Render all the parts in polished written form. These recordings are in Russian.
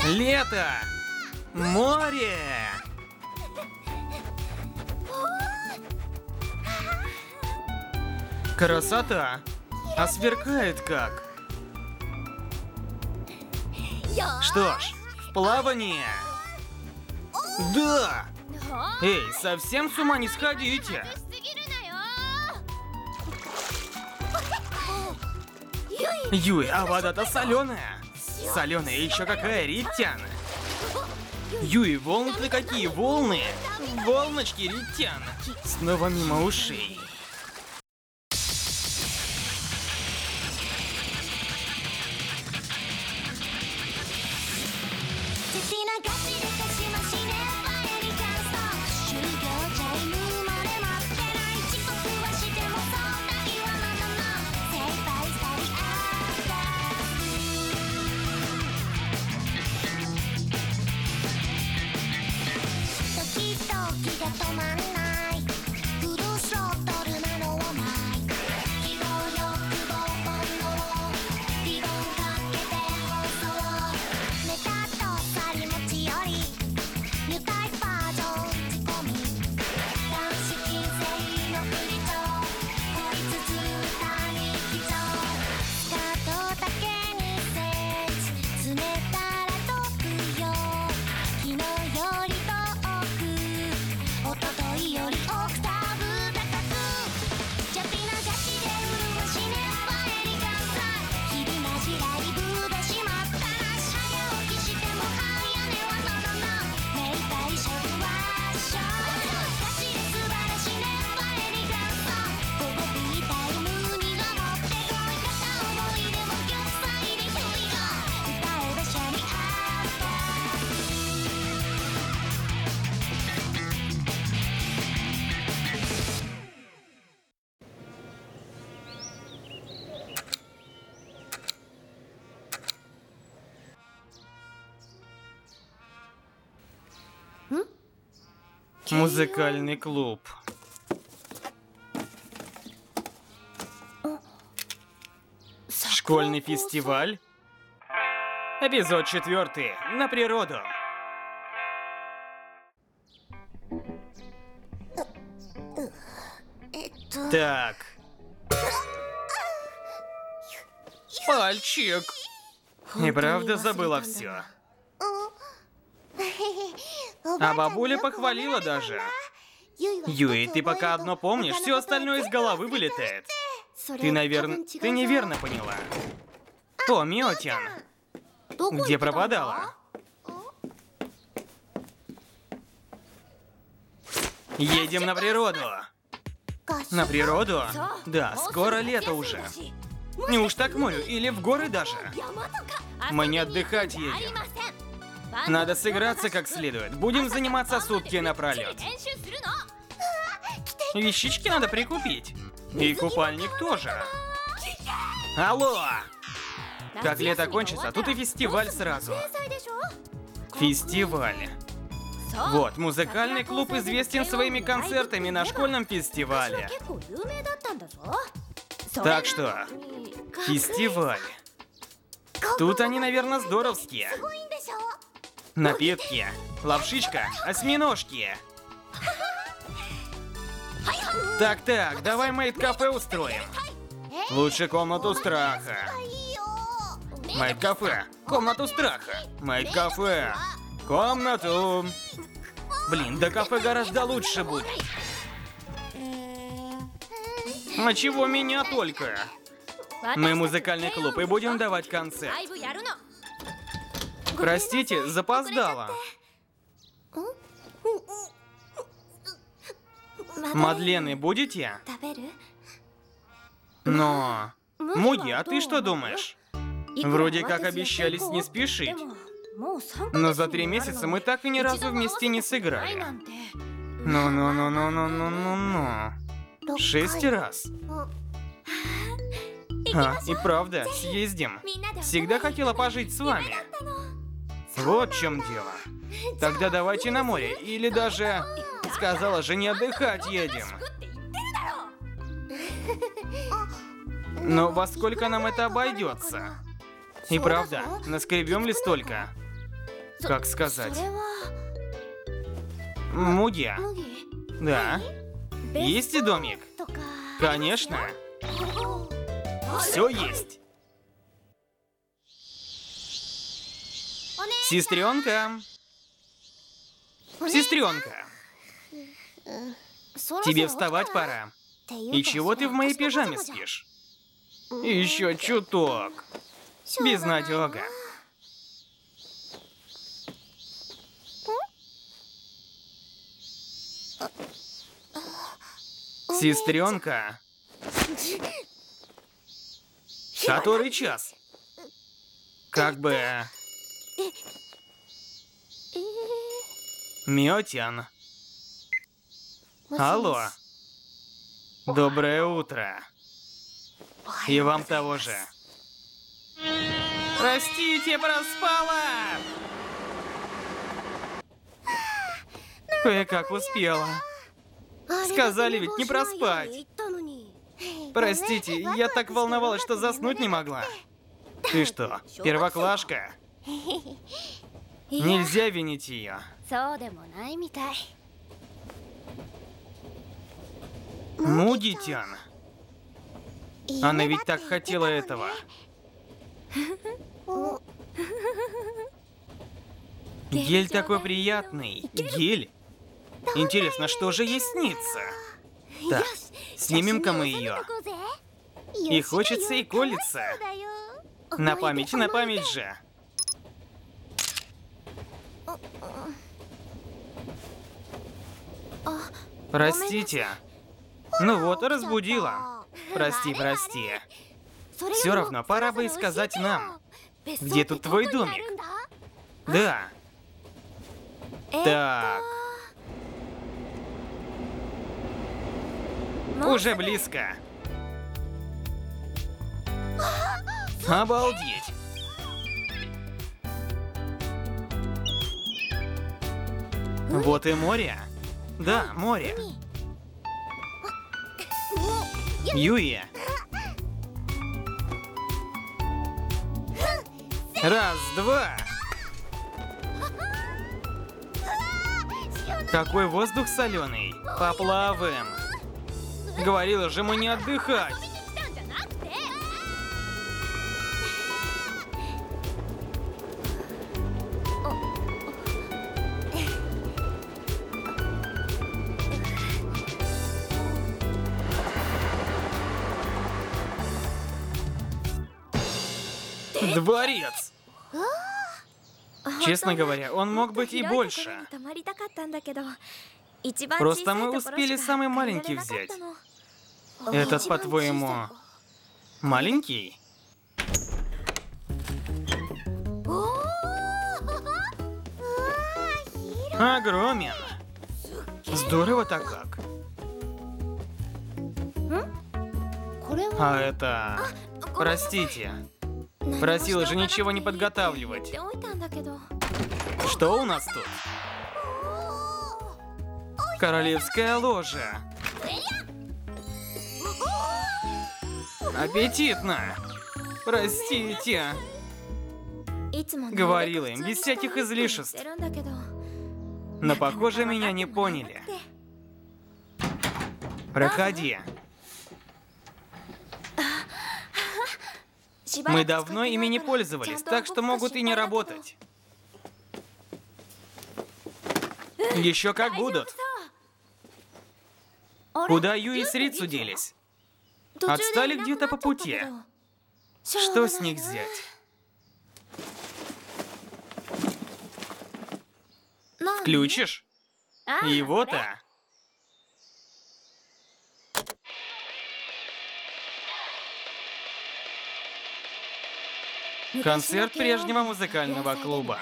Лето! Море! Красота! А сверкает как! Что ж, в плавание! Да! Эй, совсем с ума не сходите! Юй, а вода-то соленая! Соленая еще какая, Ритян! Юй, волны-то какие, волны! Волночки, Ритян! Снова мимо ушей. Музыкальный клуб. Школьный фестиваль. Эпизод 4. На природу. Так. Пальчик. И правда забыла все. А бабуля похвалила даже. Юй, ты пока одно помнишь, все остальное из головы вылетает. Ты, наверное, ты неверно поняла. О, Миотян. Где пропадала? Едем на природу. На природу? Да, скоро лето уже. Неужто к морю или в горы даже? Мы не отдыхать едем. Надо сыграться как следует. Будем заниматься сутки напролет. Вещички надо прикупить. И купальник тоже. Алло! Как лето кончится, тут и фестиваль сразу. Фестиваль. Вот, музыкальный клуб известен своими концертами на школьном фестивале. Так что, фестиваль. Тут они, наверное, здоровские. Напитки, лапшичка, осьминожки. Так, давай мейд-кафе устроим. Лучше комнату страха. Мейд-кафе, комнату страха. Мейд-кафе, комнату. Блин, да кафе гораздо лучше будет. А чего меня только? Мы музыкальный клуб и будем давать концерт. Простите, запоздала. Мадлены будете? Но... Муги, а ты что думаешь? Вроде как обещались не спешить. Но за 3 месяца мы так и ни разу вместе не сыграли. Ну. 6 раз. А, и правда, съездим. Всегда хотела пожить с вами. Вот в чем дело. Тогда давайте на море. Или даже... Сказала же, не отдыхать едем. Но во сколько нам это обойдется? И правда, наскребем ли столько? Как сказать? Муги? Да. Есть и домик? Конечно. Все есть. Сестренка. Сестренка. Тебе вставать пора. И чего ты в моей пижаме спишь? Еще чуток. Безнадега. Сестренка. Который час? Как бы... Мётян. Алло. Доброе утро. И вам того же. Простите, проспала! Кое-как успела. Сказали ведь не проспать. Простите, я так волновалась, что заснуть не могла. Ты что, первоклашка? Нельзя винить ее. Муги-тян. Она ведь так хотела этого. Гель такой приятный. Гель? Интересно, что же ей снится? Так, снимем-ка мы ее. И хочется, и колется. На память же. Простите. Ну вот, разбудила. Прости. Все равно, пора бы и сказать нам. Где тут твой домик? Да. Так. Уже близко. Обалдеть. Вот и море. Да, море. Юи. Раз, два. Какой воздух соленый. Поплаваем. Говорила же мы не отдыхать. Дворец. Честно говоря, он мог быть и больше. Просто мы успели самый маленький взять. Этот, по-твоему, маленький? Огромен. Здорово-то как. А это... Простите. Просила же ничего не подготавливать. Что у нас тут? Королевская ложа. Аппетитно. Простите. Говорила им без всяких излишеств. Но, похоже, меня не поняли. Проходи. Мы давно ими не пользовались, так что могут и не работать. Еще как будут. Куда Юи с Рицу делись? Отстали где-то по пути. Что с них взять? Включишь? Его-то. Концерт прежнего музыкального клуба.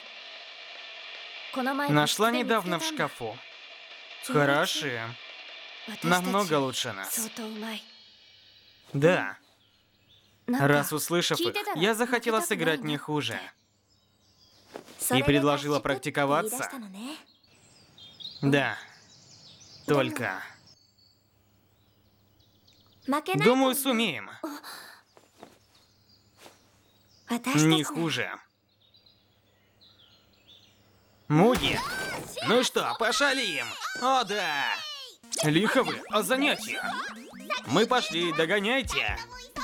Нашла недавно в шкафу. Хороши. Намного лучше нас. Да. Раз услышав их, я захотела сыграть не хуже. И предложила практиковаться. Да. Только... Думаю, сумеем. Не хуже. Муди. Ну что, пошалим? О, да. Лихо вы, а занятия? Мы пошли, догоняйте.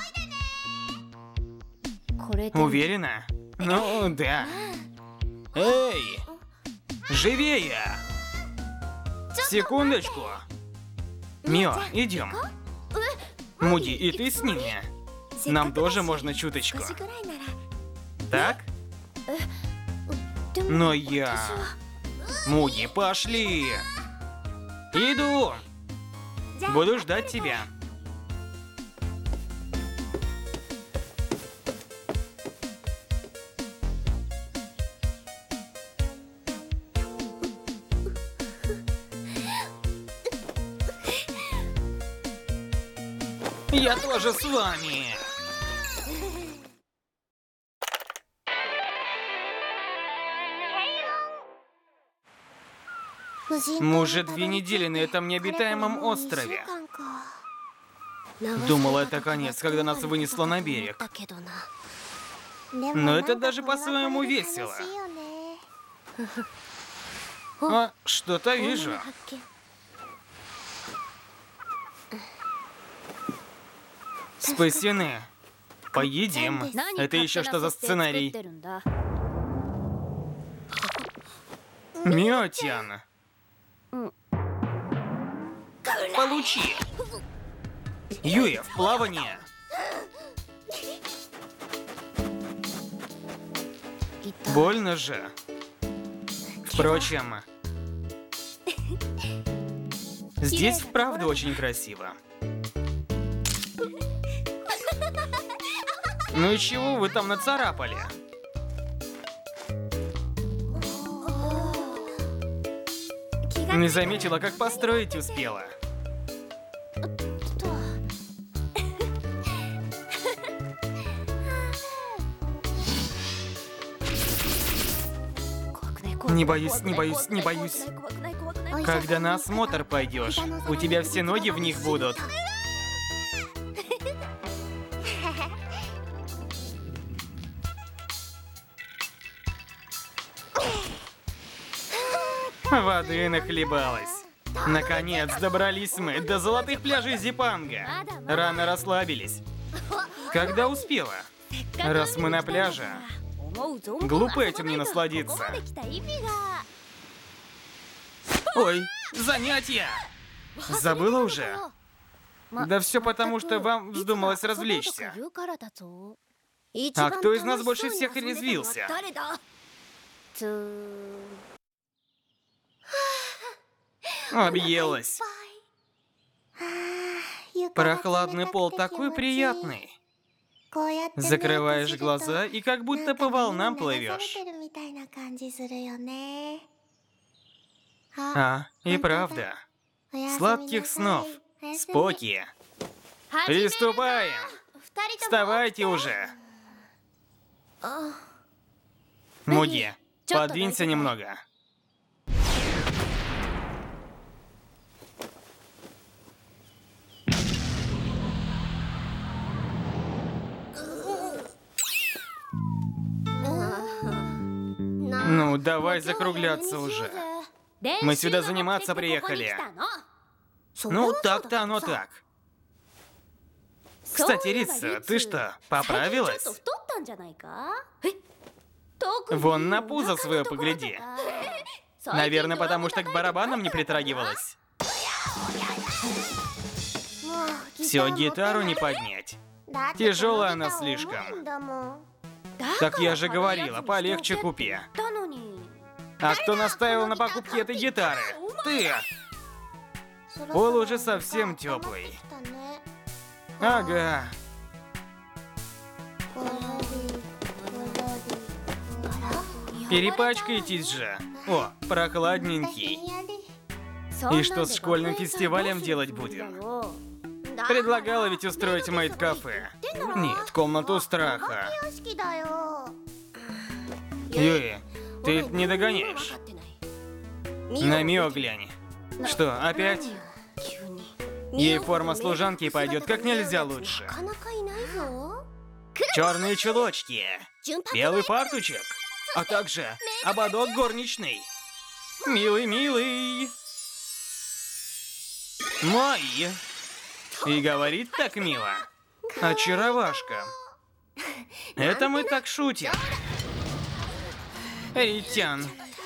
Уверена? Ну, да. Эй, живее. Секундочку. Мио, идем. Муди, и ты с ними? Нам тоже можно чуточку. Так? Но я... Муди, пошли. Иду. Буду ждать тебя. Я тоже с вами. Мы уже 2 недели на этом необитаемом острове. Думала, это конец, когда нас вынесло на берег. Но это даже по-своему весело. А, что-то вижу. Спасены. Поедим. Это еще что за сценарий? Мио-тян. Получи. Юэ, в плавание. Больно же. Впрочем, здесь вправду очень красиво. Ну и чего вы там нацарапали? Не заметила, как построить успела. Не боюсь, не боюсь, не боюсь. Когда на осмотр пойдешь, у тебя все ноги в них будут. Воды нахлебалась. Наконец добрались мы до золотых пляжей Зипанга. Рано расслабились. Когда успела? Раз мы на пляже, глупо этим не насладиться. Ой, занятия! Забыла уже? Да все потому, что вам вздумалось развлечься. А кто из нас больше всех резвился? Объелась. Прохладный пол такой приятный. Закрываешь глаза и как будто по волнам плывешь. А, и правда. Сладких снов, Споки. Приступаем. Вставайте уже. Муди, подвинься немного. Ну, давай закругляться уже. Мы сюда заниматься приехали. Ну, так-то оно так. Кстати, Рица, ты что, поправилась? Вон на пузо свое погляди. Наверное, потому что к барабанам не притрагивалась. Все, гитару не поднять. Тяжелая она слишком. Так я же говорила, полегче купи. А кто настаивал на покупке этой гитары? Ты! Пол уже совсем теплый. Ага. Перепачкайтесь же. О, прохладненький. И что с школьным фестивалем делать будем? Предлагала ведь устроить мейд-кафе. Нет, комнату страха. Юи, ты не догоняешь. На Мио глянь. Что, опять? Ей форма служанки пойдет как нельзя лучше. Черные чулочки, белый фартучек, а также ободок горничный. Милый, милый. Мой. И говорит так мило. Очаровашка. Это мы так шутим. Ритян.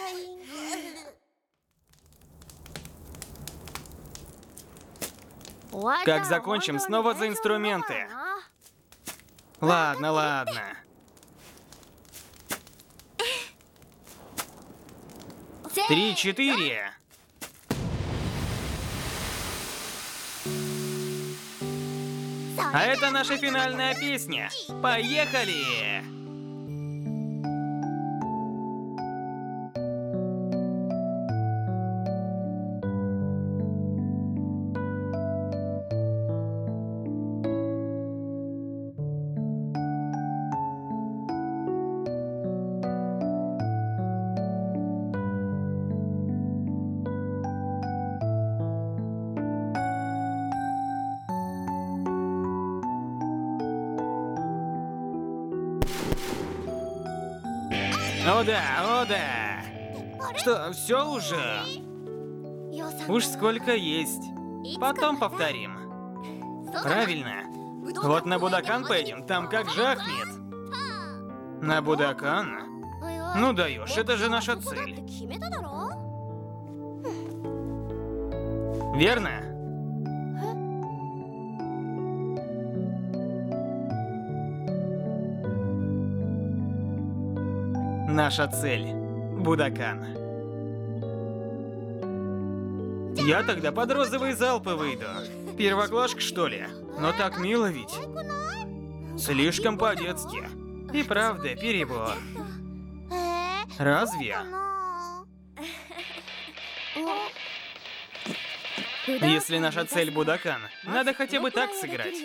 Как закончим, снова за инструменты. Ладно, ладно. 3, 4. А это наша финальная песня. Поехали! О да, о да. Что, все уже? Уж сколько есть. Потом повторим. Правильно. Вот на Будакан поедем, там как жахнет. На Будакан? Ну даешь, это же наша цель. Верно? Наша цель – Будакан. Я тогда под розовые залпы выйду. Первоклашка, что ли? Но так мило ведь. Слишком по-детски. И правда, перебор. Разве? Если наша цель Будакан, надо хотя бы так сыграть.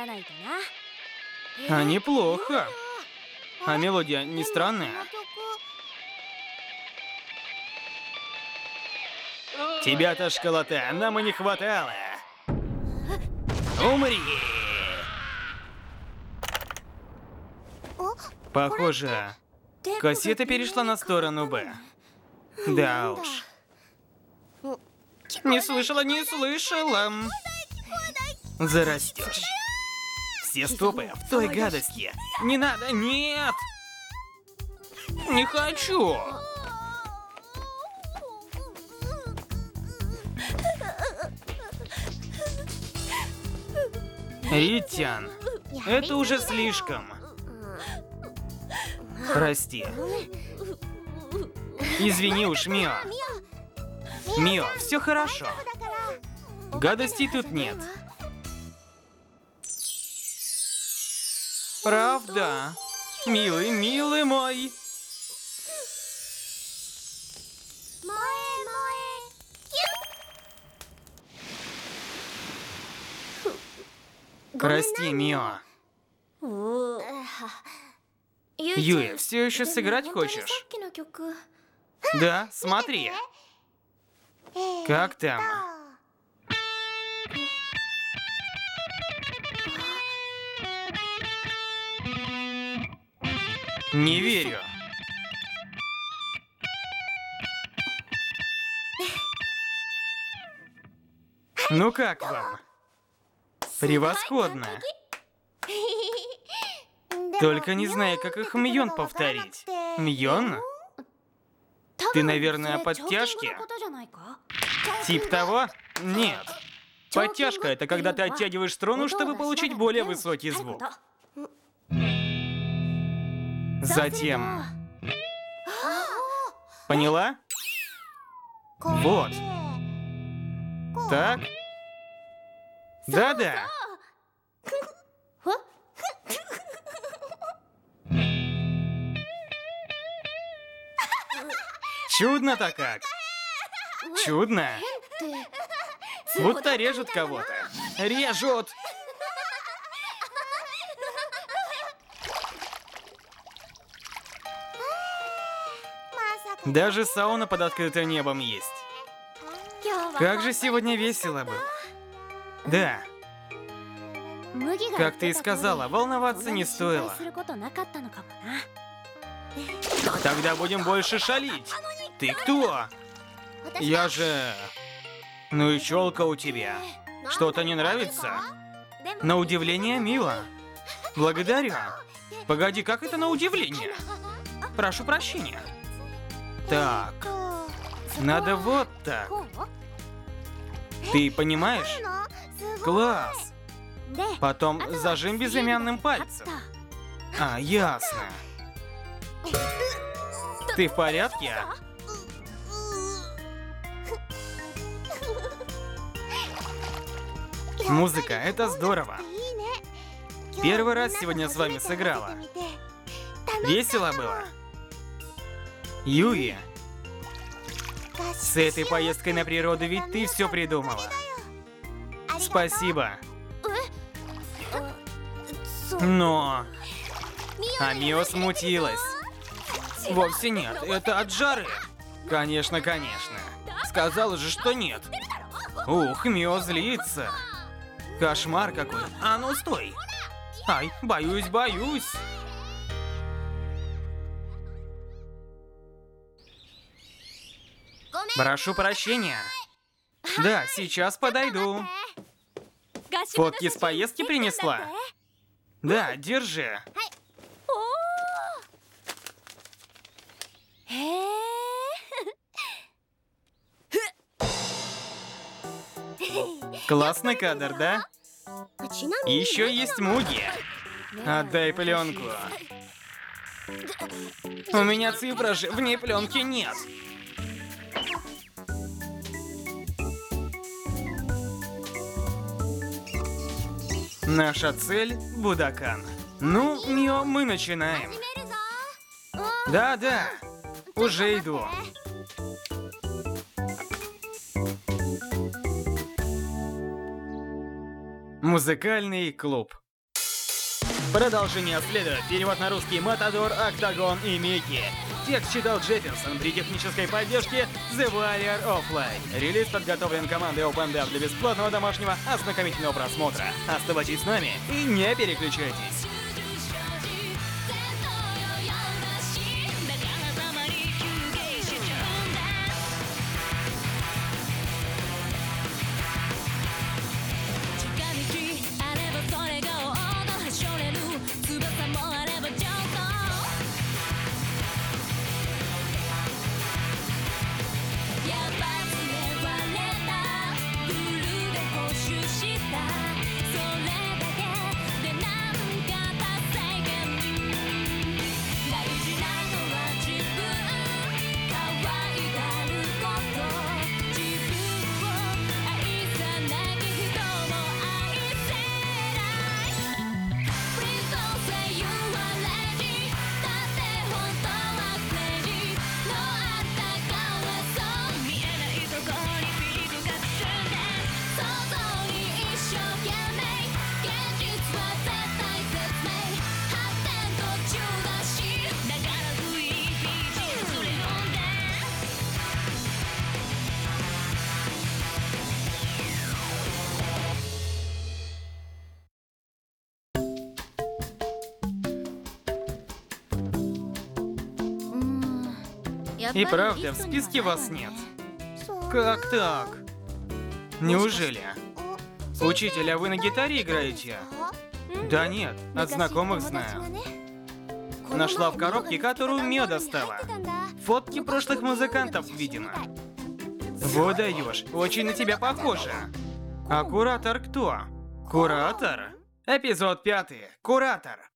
А неплохо. А мелодия не странная? Тебя-то, школота, нам и не хватало. Умри! Похоже, кассета перешла на сторону Б. Да уж. Не слышала, не слышала. Зарастешь. Все стопы в той гадости. Не надо, нет! Не хочу! Ритян, это уже слишком. Прости. Извини уж, Мио. Мио, все хорошо. Гадостей тут нет. Правда. Милый, милый мой. Прости, Мио. Юэ, все еще сыграть хочешь? Да, смотри. Как там? Не верю. Ну как вам? Превосходно. Только не знаю, как их Мьон повторить. Мьон? Ты, наверное, подтяжки? Тип того? Нет. Подтяжка — это когда ты оттягиваешь струну, чтобы получить более высокий звук. Затем... Поняла? Вот. Так? Да-да. Чудно-то как. Чудно. Будто режут кого-то. Режут. Даже сауна под открытым небом есть. Как же сегодня весело было. Да. Как ты и сказала, волноваться не стоило. Тогда будем больше шалить. Ты кто? Я же... Ну и челка у тебя. Что-то не нравится? На удивление мило. Благодарю. Погоди, как это на удивление? Прошу прощения. Так. Надо вот так. Ты понимаешь? Класс. Потом зажим безымянным пальцем. А, ясно. Ты в порядке? Музыка, это здорово. Первый раз сегодня с вами сыграла. Весело было? Юи, с этой поездкой на природу ведь ты все придумала. Спасибо. Но... А Мио смутилась. Вовсе нет, это от жары. Конечно, конечно. Сказала же, что нет. Ух, Мио злится. Кошмар какой. А ну стой. Ай, боюсь, боюсь. Прошу прощения. Да, сейчас подойду. Фотки с поездки принесла? Да, держи. Классный кадр, да? И еще есть Муги. Отдай пленку. У меня цифра же, в ней пленки нет. Наша цель — Будакан. Ну, Мио, мы начинаем. Да-да, уже иду. Музыкальный клуб. Продолжение следует. Перевод на русский: Матадор, Октагон и Микки. Текст читал Джефферсон при технической поддержке The Warrior of Light. Релиз подготовлен командой OpenDev для бесплатного домашнего ознакомительного просмотра. Оставайтесь с нами и не переключайтесь. И правда, в списке вас нет. Как так? Неужели? Учитель, а вы на гитаре играете? Да нет, от знакомых знаю. Нашла в коробке, которую Мио достала. Фотки прошлых музыкантов, видимо. Вот даешь, очень на тебя похоже. А куратор кто? Куратор? Эпизод 5. Куратор.